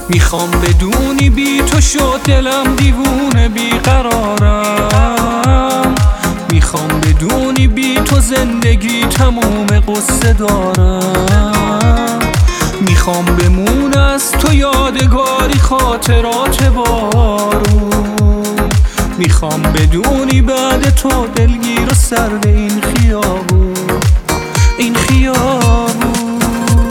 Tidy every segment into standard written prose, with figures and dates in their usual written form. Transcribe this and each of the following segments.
میخوام بدونی بی تو شد دلم دیوونه بیقرارم. میخوام بدونی بی تو زندگی تموم قصه دارم. میخوام بمون از تو یادگاری خاطرات بارون. میخوام بدونی بعد تو دلگیر و سرد این خیابون، این خیابون.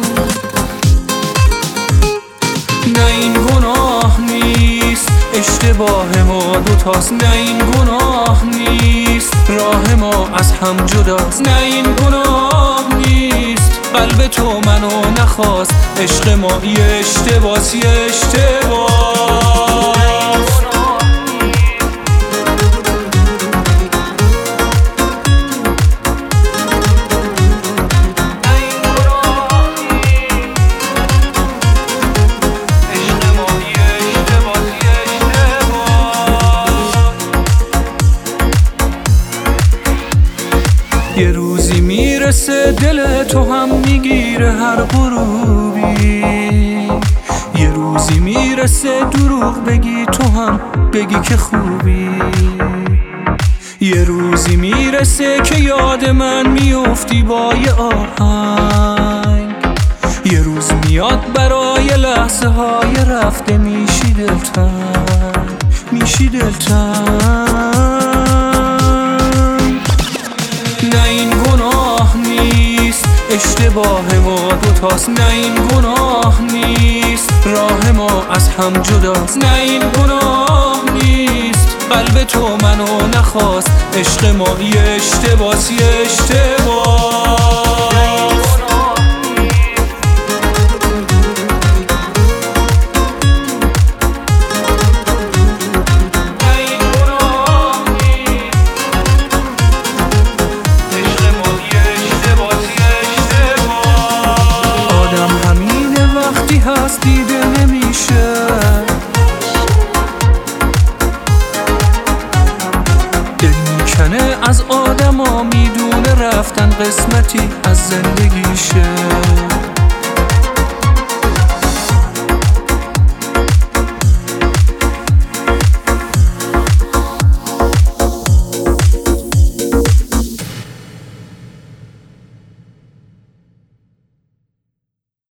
نه این گناه نیست، اشتباه ما دوتاست. نه این گناه نیست، راه ما از هم جداست. نه این گناه نیست، قلب تو منو نخواست. عشق ما یه اشتباس، یه اشتباس. یه روزی میرسه دل تو هم میگیره هر غروبی. یه روزی میرسه دروغ بگی تو هم بگی که خوبی. یه روزی میرسه که یاد من میافتی با یه آهنگ. یه روز میاد برای لحظه های رفته میشی دلتنگ، میشی دلتنگ. نه این گناه نیست، اشتباه ما دوتاست. نه این گناه نیست، راه ما از هم جداست. نه این گناه نیست، قلب تو منو نخواست. عشق ما یه اشتباس، یه اشتباس. هست دیده نمیشه، دل میکنه از آدما، میدونه رفتن قسمتی